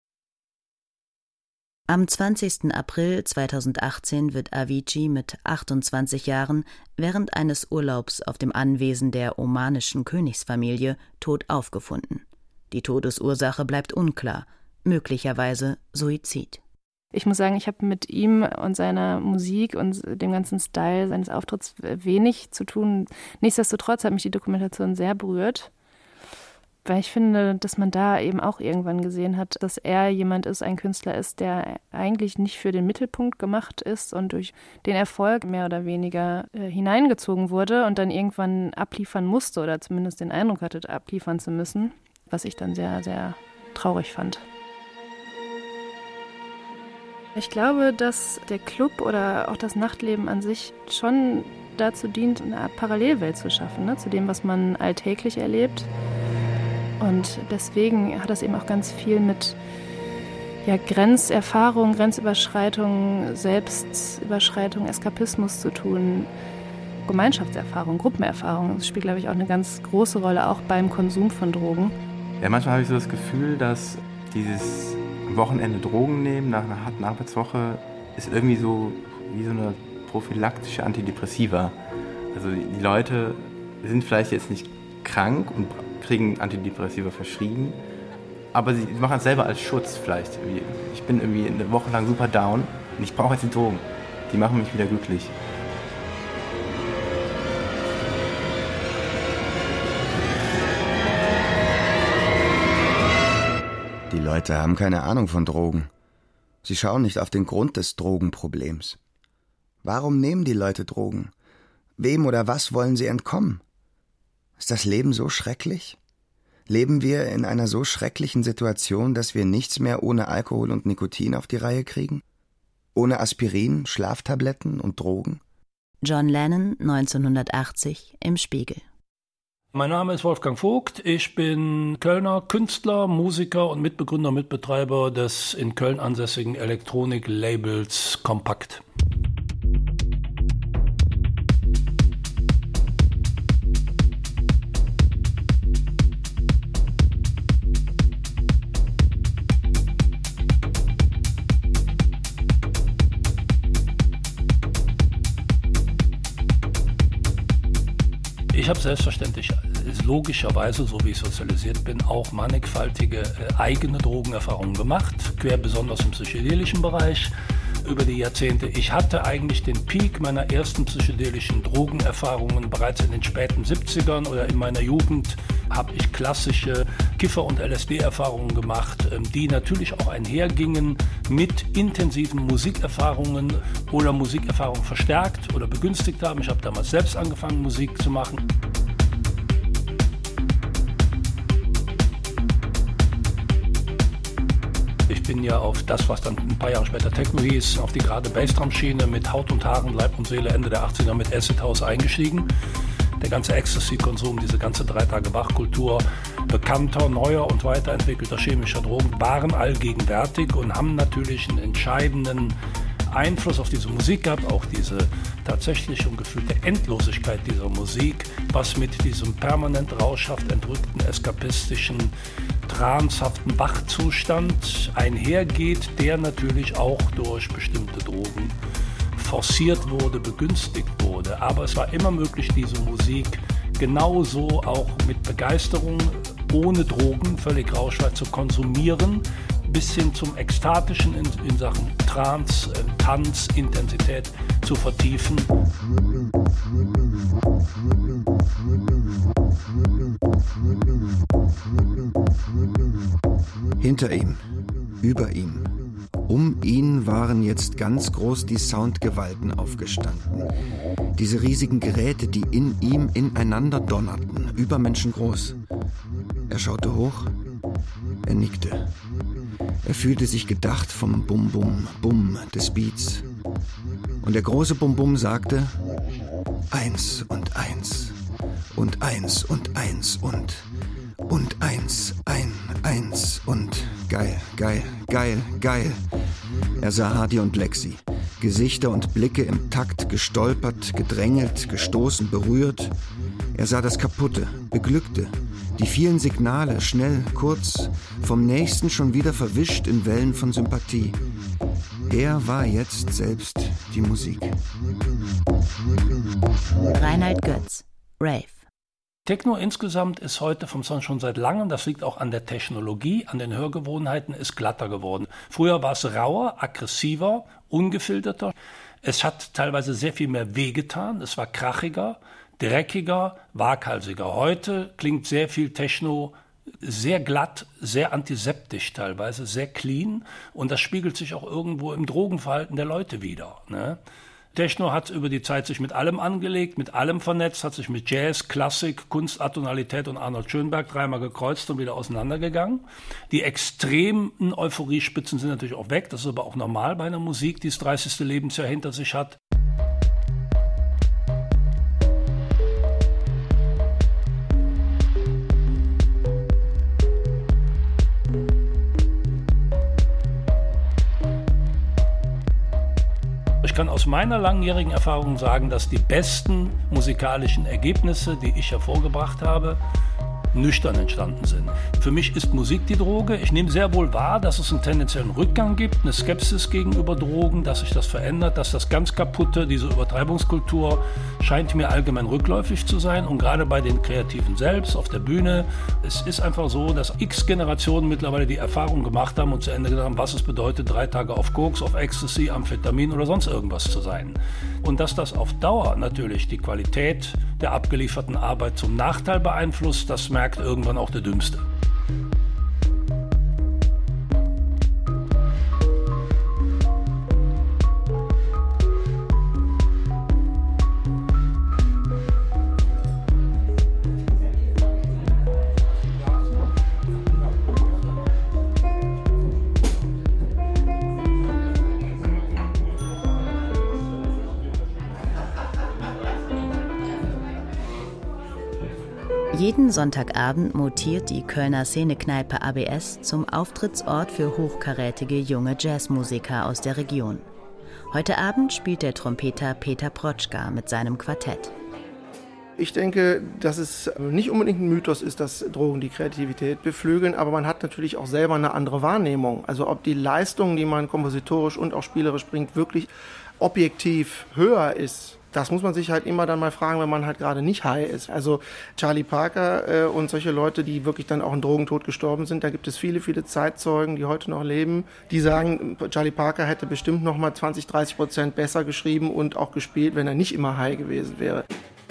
Am zwanzigsten April zweitausendachtzehn wird Avicii mit achtundzwanzig Jahren während eines Urlaubs auf dem Anwesen der omanischen Königsfamilie tot aufgefunden. Die Todesursache bleibt unklar, möglicherweise Suizid. Ich muss sagen, ich habe mit ihm und seiner Musik und dem ganzen Style seines Auftritts wenig zu tun. Nichtsdestotrotz hat mich die Dokumentation sehr berührt, weil ich finde, dass man da eben auch irgendwann gesehen hat, dass er jemand ist, ein Künstler ist, der eigentlich nicht für den Mittelpunkt gemacht ist und durch den Erfolg mehr oder weniger äh, hineingezogen wurde und dann irgendwann abliefern musste oder zumindest den Eindruck hatte, abliefern zu müssen, was ich dann sehr, sehr traurig fand. Ich glaube, dass der Club oder auch das Nachtleben an sich schon dazu dient, eine Art Parallelwelt zu schaffen, ne, zu dem, was man alltäglich erlebt. Und deswegen hat das eben auch ganz viel mit ja, Grenzerfahrung, Grenzüberschreitung, Selbstüberschreitung, Eskapismus zu tun. Gemeinschaftserfahrung, Gruppenerfahrung. Das spielt, glaube ich, auch eine ganz große Rolle, auch beim Konsum von Drogen. Ja, manchmal habe ich so das Gefühl, dass dieses am Wochenende Drogen nehmen nach einer harten Arbeitswoche ist irgendwie so wie so eine prophylaktische Antidepressiva. Also die Leute sind vielleicht jetzt nicht krank und kriegen Antidepressiva verschrieben, aber sie machen es selber als Schutz vielleicht. Ich bin irgendwie eine Woche lang super down und ich brauche jetzt die Drogen. Die machen mich wieder glücklich. Die Leute haben keine Ahnung von Drogen. Sie schauen nicht auf den Grund des Drogenproblems. Warum nehmen die Leute Drogen? Wem oder was wollen sie entkommen? Ist das Leben so schrecklich? Leben wir in einer so schrecklichen Situation, dass wir nichts mehr ohne Alkohol und Nikotin auf die Reihe kriegen? Ohne Aspirin, Schlaftabletten und Drogen? John Lennon, neunzehnhundertachtzig, im Spiegel. Mein Name ist Wolfgang Vogt, ich bin Kölner Künstler, Musiker und Mitbegründer und Mitbetreiber des in Köln ansässigen Elektronik-Labels Kompakt. Ich habe selbstverständlich, logischerweise, so wie ich sozialisiert bin, auch mannigfaltige äh, eigene Drogenerfahrungen gemacht, quer besonders im psychedelischen Bereich über die Jahrzehnte. Ich hatte eigentlich den Peak meiner ersten psychedelischen Drogenerfahrungen bereits in den späten siebzigern oder in meiner Jugend habe ich klassische Kiffer- und L S D-Erfahrungen gemacht, ähm, die natürlich auch einhergingen mit intensiven Musikerfahrungen oder Musikerfahrungen verstärkt oder begünstigt haben. Ich habe damals selbst angefangen, Musik zu machen. Ich bin ja auf das, was dann ein paar Jahre später Techno hieß, auf die gerade Bassdrum-Schiene mit Haut und Haaren, Leib und Seele Ende der achtziger mit Acid House eingestiegen. Der ganze Ecstasy-Konsum, diese ganze drei Tage Wachkultur bekannter, neuer und weiterentwickelter chemischer Drogen waren allgegenwärtig und haben natürlich einen entscheidenden Einfluss auf diese Musik gehabt, auch diese tatsächliche und gefühlte Endlosigkeit dieser Musik, was mit diesem permanent rauschhaft entrückten, eskapistischen, transhaften Wachzustand einhergeht, der natürlich auch durch bestimmte Drogen forciert wurde, begünstigt wurde. Aber es war immer möglich, diese Musik genauso auch mit Begeisterung, ohne Drogen, völlig rauschfrei zu konsumieren, bis hin zum Ekstatischen in, in Sachen Trance, äh, Tanz, Intensität zu vertiefen. Hinter ihm, über ihm, um ihn waren jetzt ganz groß die Soundgewalten aufgestanden. Diese riesigen Geräte, die in ihm ineinander donnerten, übermenschengroß. Er schaute hoch, er nickte. Er fühlte sich gedacht vom Bum-Bum-Bum des Beats. Und der große Bum-Bum sagte, eins und eins und eins und eins und und eins, ein, eins und geil, geil, geil, geil. Er sah Hardy und Lexi, Gesichter und Blicke im Takt, gestolpert, gedrängelt, gestoßen, berührt. Er sah das Kaputte, Beglückte, die vielen Signale, schnell, kurz, vom Nächsten schon wieder verwischt in Wellen von Sympathie. Er war jetzt selbst die Musik. Reinhard Götz, Rave. Techno insgesamt ist heute vom Sound schon seit langem, das liegt auch an der Technologie, an den Hörgewohnheiten, ist glatter geworden. Früher war es rauer, aggressiver, ungefilterter. Es hat teilweise sehr viel mehr wehgetan, es war krachiger, dreckiger, waghalsiger. Heute klingt sehr viel Techno sehr glatt, sehr antiseptisch teilweise, sehr clean und das spiegelt sich auch irgendwo im Drogenverhalten der Leute wider, ne? Techno hat über die Zeit sich mit allem angelegt, mit allem vernetzt, hat sich mit Jazz, Klassik, Kunst, Atonalität und Arnold Schönberg dreimal gekreuzt und wieder auseinandergegangen. Die extremen Euphoriespitzen sind natürlich auch weg, das ist aber auch normal bei einer Musik, die das dreißigste Lebensjahr hinter sich hat. Ich kann aus meiner langjährigen Erfahrung sagen, dass die besten musikalischen Ergebnisse, die ich hervorgebracht habe, nüchtern entstanden sind. Für mich ist Musik die Droge. Ich nehme sehr wohl wahr, dass es einen tendenziellen Rückgang gibt, eine Skepsis gegenüber Drogen, dass sich das verändert, dass das ganz Kaputte, diese Übertreibungskultur, scheint mir allgemein rückläufig zu sein. Und gerade bei den Kreativen selbst, auf der Bühne, es ist einfach so, dass x Generationen mittlerweile die Erfahrung gemacht haben und zu Ende gesagt haben, was es bedeutet, drei Tage auf Koks, auf Ecstasy, Amphetamin oder sonst irgendwas zu sein. Und dass das auf Dauer natürlich die Qualität der abgelieferten Arbeit zum Nachteil beeinflusst, das merkt irgendwann auch der Dümmste. Jeden Sonntagabend mutiert die Kölner Szenekneipe A B S zum Auftrittsort für hochkarätige junge Jazzmusiker aus der Region. Heute Abend spielt der Trompeter Peter Protschka mit seinem Quartett. Ich denke, dass es nicht unbedingt ein Mythos ist, dass Drogen die Kreativität beflügeln, aber man hat natürlich auch selber eine andere Wahrnehmung. Also ob die Leistung, die man kompositorisch und auch spielerisch bringt, wirklich objektiv höher ist. Das muss man sich halt immer dann mal fragen, wenn man halt gerade nicht high ist. Also Charlie Parker äh, und solche Leute, die wirklich dann auch in Drogentod gestorben sind, da gibt es viele, viele Zeitzeugen, die heute noch leben, die sagen, Charlie Parker hätte bestimmt noch mal zwanzig, dreißig Prozent besser geschrieben und auch gespielt, wenn er nicht immer high gewesen wäre.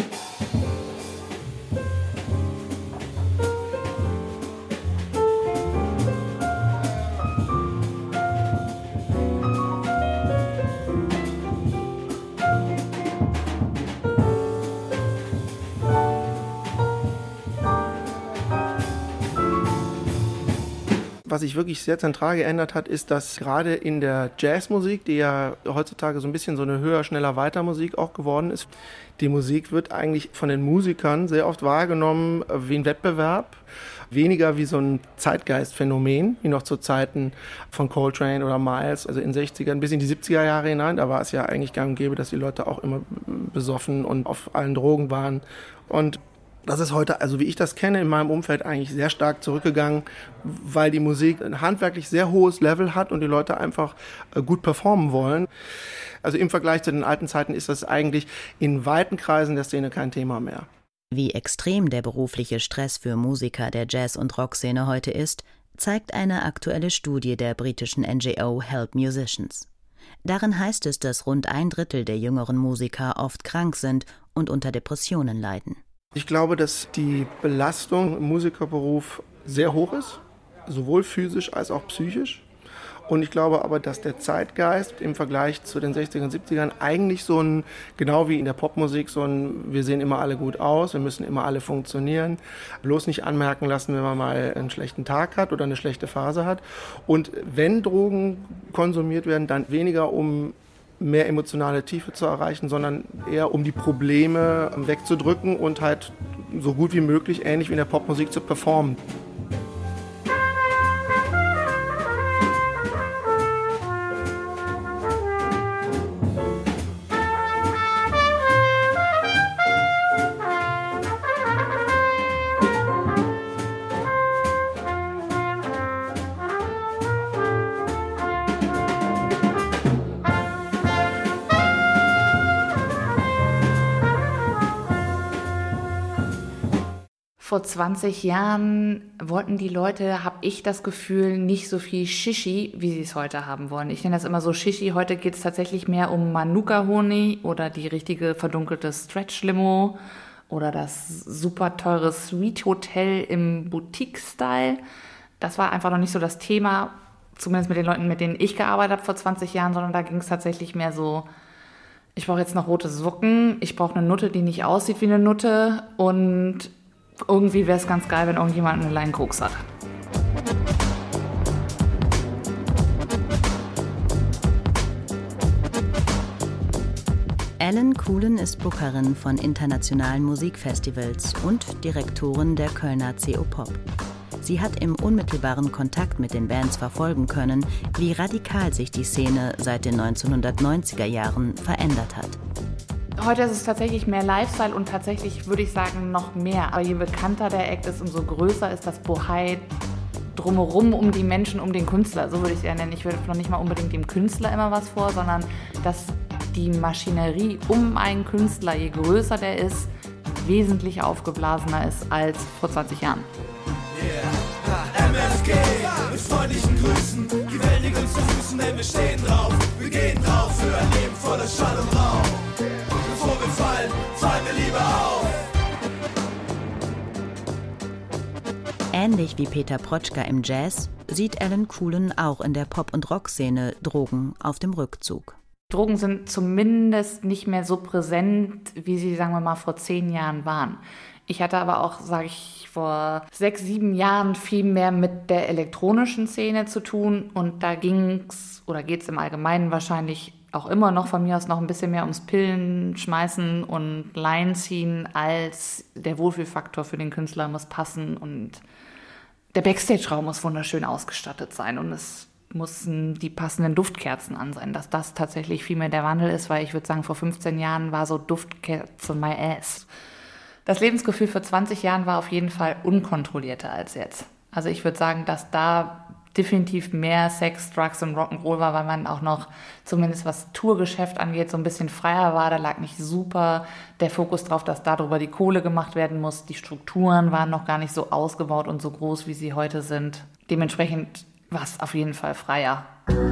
Was sich wirklich sehr zentral geändert hat, ist, dass gerade in der Jazzmusik, die ja heutzutage so ein bisschen so eine höher, schneller, weiter Musik auch geworden ist, die Musik wird eigentlich von den Musikern sehr oft wahrgenommen wie ein Wettbewerb, weniger wie so ein Zeitgeistphänomen, wie noch zu Zeiten von Coltrane oder Miles, also in den sechzigern bis in die siebziger Jahre hinein. Da war es ja eigentlich gang und gäbe, dass die Leute auch immer besoffen und auf allen Drogen waren. Und das ist heute, also wie ich das kenne, in meinem Umfeld eigentlich sehr stark zurückgegangen, weil die Musik ein handwerklich sehr hohes Level hat und die Leute einfach gut performen wollen. Also im Vergleich zu den alten Zeiten ist das eigentlich in weiten Kreisen der Szene kein Thema mehr. Wie extrem der berufliche Stress für Musiker der Jazz- und Rockszene heute ist, zeigt eine aktuelle Studie der britischen N G O Help Musicians. Darin heißt es, dass rund ein Drittel der jüngeren Musiker oft krank sind und unter Depressionen leiden. Ich glaube, dass die Belastung im Musikerberuf sehr hoch ist, sowohl physisch als auch psychisch. Und ich glaube aber, dass der Zeitgeist im Vergleich zu den sechzigern und siebzigern eigentlich so ein, genau wie in der Popmusik, so ein, wir sehen immer alle gut aus, wir müssen immer alle funktionieren, bloß nicht anmerken lassen, wenn man mal einen schlechten Tag hat oder eine schlechte Phase hat. Und wenn Drogen konsumiert werden, dann weniger um mehr emotionale Tiefe zu erreichen, sondern eher um die Probleme wegzudrücken und halt so gut wie möglich, ähnlich wie in der Popmusik, zu performen. Vor zwanzig Jahren wollten die Leute, habe ich das Gefühl, nicht so viel Shishi, wie sie es heute haben wollen. Ich nenne das immer so Shishi. Heute geht es tatsächlich mehr um Manuka-Honig oder die richtige verdunkelte Stretch-Limo oder das super teure Sweet Hotel im Boutique-Style. Das war einfach noch nicht so das Thema, zumindest mit den Leuten, mit denen ich gearbeitet habe vor zwanzig Jahren, sondern da ging es tatsächlich mehr so, ich brauche jetzt noch rote Socken, ich brauche eine Nutte, die nicht aussieht wie eine Nutte und irgendwie wäre es ganz geil, wenn irgendjemand einen Line Koks hat. Ellen Kuhlen ist Bookerin von internationalen Musikfestivals und Direktorin der Kölner C O Pop. Sie hat im unmittelbaren Kontakt mit den Bands verfolgen können, wie radikal sich die Szene seit den neunzehnhundertneunziger Jahren verändert hat. Heute ist es tatsächlich mehr Lifestyle und tatsächlich würde ich sagen noch mehr. Aber je bekannter der Act ist, umso größer ist das Bohai drumherum um die Menschen, um den Künstler. So würde ich es eher nennen. Ich würde noch nicht mal unbedingt dem Künstler immer was vor, sondern dass die Maschinerie um einen Künstler, je größer der ist, wesentlich aufgeblasener ist als vor zwanzig Jahren. Yeah. M F G mit freundlichen Grüßen, die Welt liegt uns zu Füßen, denn wir stehen drauf. Wir gehen drauf für ein Leben voller Schall und Rauch. Bevor wir fallen, fallen wir lieber auf. Ähnlich wie Peter Protschka im Jazz sieht Ellen Kuhlen auch in der Pop- und Rockszene Drogen auf dem Rückzug. Drogen sind zumindest nicht mehr so präsent, wie sie, sagen wir mal, vor zehn Jahren waren. Ich hatte aber auch, sage ich, vor sechs, sieben Jahren viel mehr mit der elektronischen Szene zu tun und da ging es oder geht es im Allgemeinen wahrscheinlich auch immer noch von mir aus noch ein bisschen mehr ums Pillen schmeißen und Line ziehen, als der Wohlfühlfaktor für den Künstler muss passen und der Backstage-Raum muss wunderschön ausgestattet sein und es mussten die passenden Duftkerzen an sein, dass das tatsächlich viel mehr der Wandel ist, weil ich würde sagen, vor fünfzehn Jahren war so Duftkerze my ass. Das Lebensgefühl vor zwanzig Jahren war auf jeden Fall unkontrollierter als jetzt. Also ich würde sagen, dass da definitiv mehr Sex, Drugs und Rock'n'Roll war, weil man auch noch, zumindest was Tourgeschäft angeht, so ein bisschen freier war. Da lag nicht super der Fokus drauf, dass darüber die Kohle gemacht werden muss. Die Strukturen waren noch gar nicht so ausgebaut und so groß, wie sie heute sind. Dementsprechend war es auf jeden Fall freier.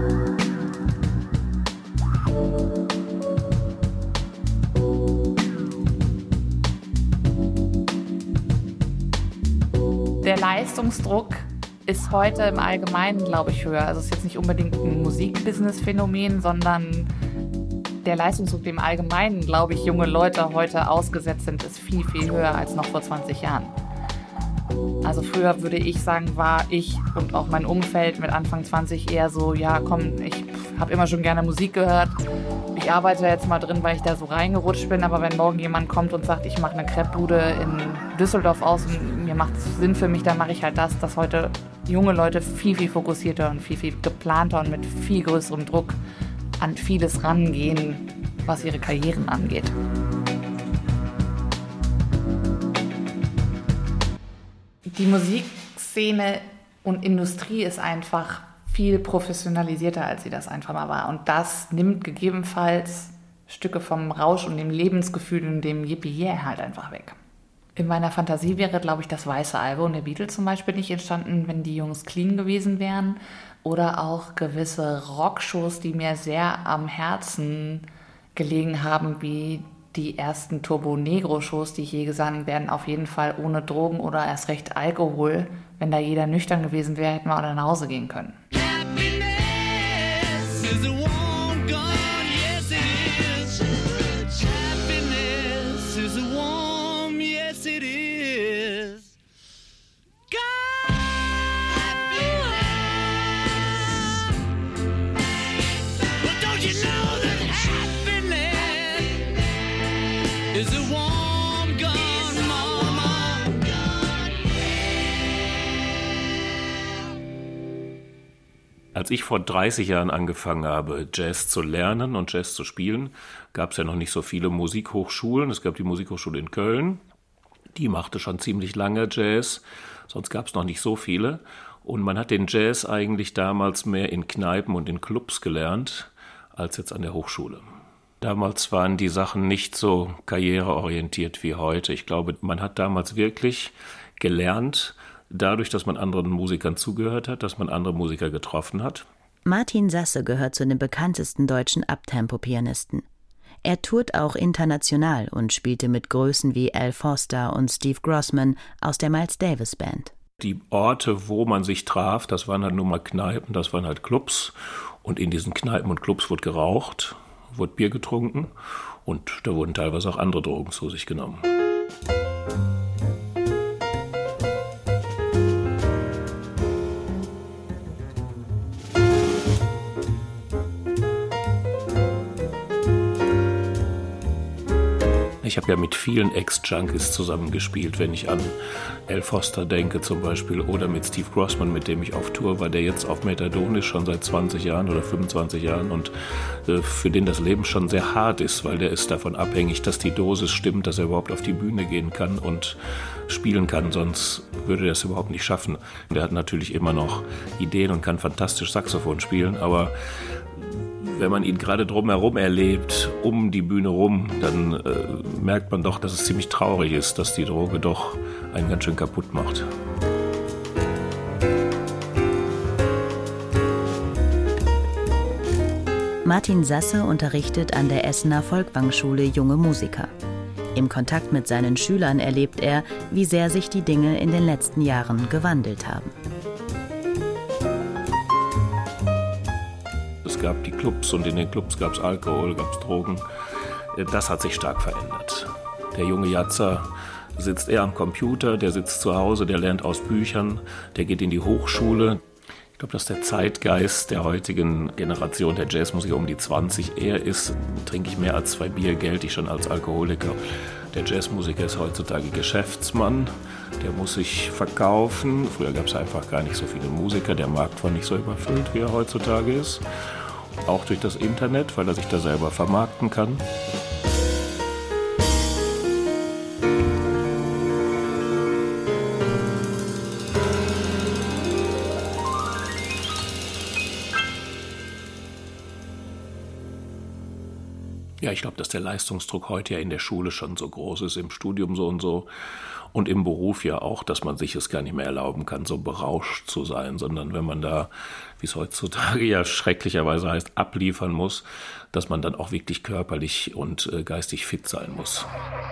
Der Leistungsdruck ist heute im Allgemeinen, glaube ich, höher. Also es ist jetzt nicht unbedingt ein Musikbusiness-Phänomen, sondern der Leistungsdruck, dem Allgemeinen, glaube ich, junge Leute heute ausgesetzt sind, ist viel, viel höher als noch vor zwanzig Jahren. Also früher würde ich sagen, war ich und auch mein Umfeld mit Anfang zwanzig eher so, ja komm, ich habe immer schon gerne Musik gehört. Ich arbeite jetzt mal drin, weil ich da so reingerutscht bin, aber wenn morgen jemand kommt und sagt, ich mache eine Crepe-Bude in Düsseldorf aus und mir macht es Sinn für mich, dann mache ich halt das, dass heute junge Leute viel, viel fokussierter und viel, viel geplanter und mit viel größerem Druck an vieles rangehen, was ihre Karrieren angeht. Die Musikszene und Industrie ist einfach viel professionalisierter, als sie das einfach mal war. Und das nimmt gegebenenfalls Stücke vom Rausch und dem Lebensgefühl und dem Yippie-Yeah halt einfach weg. In meiner Fantasie wäre, glaube ich, das Weiße Album der Beatles zum Beispiel nicht entstanden, wenn die Jungs clean gewesen wären. Oder auch gewisse Rockshows, die mir sehr am Herzen gelegen haben, wie die ersten Turbo-Negro-Shows, die ich je gesehen werden, auf jeden Fall ohne Drogen oder erst recht Alkohol. Wenn da jeder nüchtern gewesen wäre, hätten wir auch nach Hause gehen können. Als ich vor dreißig Jahren angefangen habe, Jazz zu lernen und Jazz zu spielen, gab es ja noch nicht so viele Musikhochschulen. Es gab die Musikhochschule in Köln, die machte schon ziemlich lange Jazz, sonst gab es noch nicht so viele. Und man hat den Jazz eigentlich damals mehr in Kneipen und in Clubs gelernt, als jetzt an der Hochschule. Damals waren die Sachen nicht so karriereorientiert wie heute. Ich glaube, man hat damals wirklich gelernt, dadurch, dass man anderen Musikern zugehört hat, dass man andere Musiker getroffen hat. Martin Sasse gehört zu den bekanntesten deutschen Uptempo-Pianisten. Er tourt auch international und spielte mit Größen wie Al Foster und Steve Grossman aus der Miles Davis Band. Die Orte, wo man sich traf, das waren halt nur mal Kneipen, das waren halt Clubs. Und in diesen Kneipen und Clubs wurde geraucht, wurde Bier getrunken und da wurden teilweise auch andere Drogen zu sich genommen. Ich habe ja mit vielen Ex-Junkies zusammengespielt, wenn ich an Al Foster denke zum Beispiel oder mit Steve Grossman, mit dem ich auf Tour war, der jetzt auf Methadon ist, schon seit zwanzig Jahren oder fünfundzwanzig Jahren und äh, für den das Leben schon sehr hart ist, weil der ist davon abhängig, dass die Dosis stimmt, dass er überhaupt auf die Bühne gehen kann und spielen kann, sonst würde er es überhaupt nicht schaffen. Der hat natürlich immer noch Ideen und kann fantastisch Saxophon spielen, aber wenn man ihn gerade drumherum erlebt, um die Bühne rum, dann äh, merkt man doch, dass es ziemlich traurig ist, dass die Droge doch einen ganz schön kaputt macht. Martin Sasse unterrichtet an der Essener Folkwang-Schule junge Musiker. Im Kontakt mit seinen Schülern erlebt er, wie sehr sich die Dinge in den letzten Jahren gewandelt haben. Es gab die Clubs und in den Clubs gab es Alkohol, gab es Drogen. Das hat sich stark verändert. Der junge Jatzer sitzt eher am Computer, der sitzt zu Hause, der lernt aus Büchern, der geht in die Hochschule. Ich Ich glaube, dass der Zeitgeist der heutigen Generation der Jazzmusiker um die zwanzig eher ist, trinke ich mehr als zwei Bier, gelte ich schon als Alkoholiker. Der Jazzmusiker ist heutzutage Geschäftsmann, der muss sich verkaufen. Früher gab es einfach gar nicht so viele Musiker, der Markt war nicht so überfüllt, wie er heutzutage ist. Auch durch das Internet, weil er sich da selber vermarkten kann. Ja, ich glaube, dass der Leistungsdruck heute ja in der Schule schon so groß ist, im Studium so und so und im Beruf ja auch, dass man sich es gar nicht mehr erlauben kann, so berauscht zu sein, sondern wenn man da, wie es heutzutage ja schrecklicherweise heißt, abliefern muss, dass man dann auch wirklich körperlich und äh, geistig fit sein muss.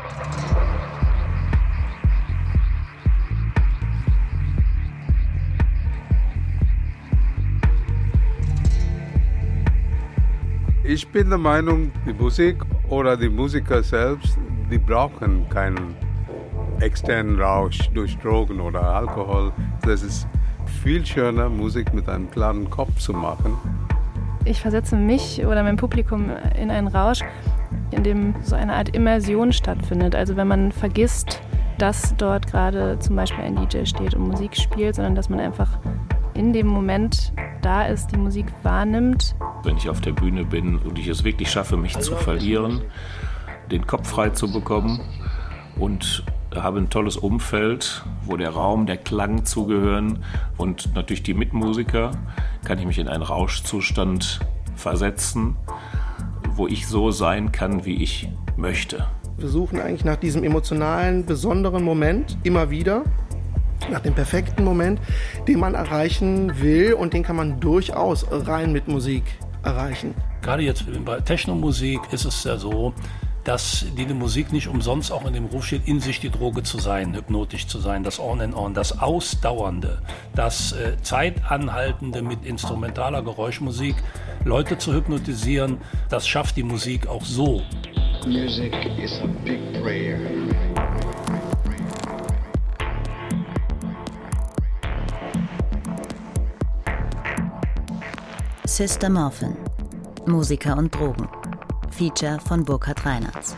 Ich bin der Meinung, die Musik oder die Musiker selbst, die brauchen keinen externen Rausch durch Drogen oder Alkohol. Das ist viel schöner, Musik mit einem klaren Kopf zu machen. Ich versetze mich oder mein Publikum in einen Rausch, in dem so eine Art Immersion stattfindet. Also wenn man vergisst, dass dort gerade zum Beispiel ein D J steht und Musik spielt, sondern dass man einfach in dem Moment da ist, die Musik wahrnimmt. Wenn ich auf der Bühne bin und ich es wirklich schaffe, mich zu verlieren, den Kopf frei zu bekommen und habe ein tolles Umfeld, wo der Raum, der Klang zugehören und natürlich die Mitmusiker, kann ich mich in einen Rauschzustand versetzen, wo ich so sein kann, wie ich möchte. Wir suchen eigentlich nach diesem emotionalen, besonderen Moment immer wieder, nach dem perfekten Moment, den man erreichen will, und den kann man durchaus rein mit Musik erreichen. Gerade jetzt bei Techno-Musik ist es ja so, dass die Musik nicht umsonst auch in dem Ruf steht, in sich die Droge zu sein, hypnotisch zu sein, das On and On, das Ausdauernde, das äh, Zeitanhaltende mit instrumentaler Geräuschmusik, Leute zu hypnotisieren, das schafft die Musik auch so. Music is a big prayer. Sister Morphin, Musiker und Drogen. Feature von Burkhard Reinertz.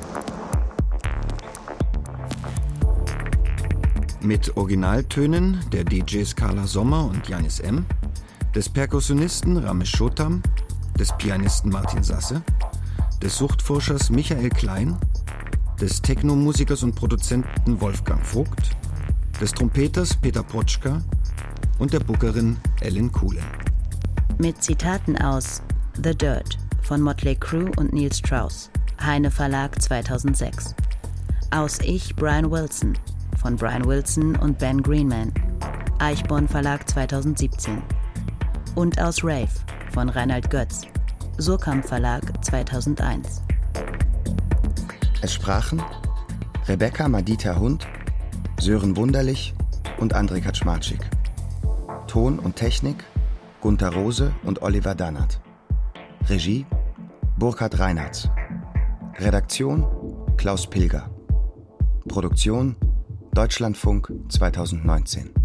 Mit Originaltönen der D Js Carla Sommer und Janis M., des Perkussionisten Ramesh Chotam, des Pianisten Martin Sasse, des Suchtforschers Michael Klein, des Technomusikers und Produzenten Wolfgang Vogt, des Trompeters Peter Potschka und der Bookerin Ellen Kuhlen. Mit Zitaten aus The Dirt von Motley Crue und Neil Strauss, Heine Verlag zweitausendsechs. Aus Ich, Brian Wilson von Brian Wilson und Ben Greenman, Eichborn Verlag zweitausendsiebzehn. Und aus Rave von Reinhard Götz, Surkamp Verlag zweitausendeins. Es sprachen Rebecca Madita Hund, Sören Wunderlich und André Kaczmarczyk. Ton und Technik Gunther Rose und Oliver Dannert. Regie Burkhard Reinertz. Redaktion Klaus Pilger. Produktion Deutschlandfunk zweitausendneunzehn.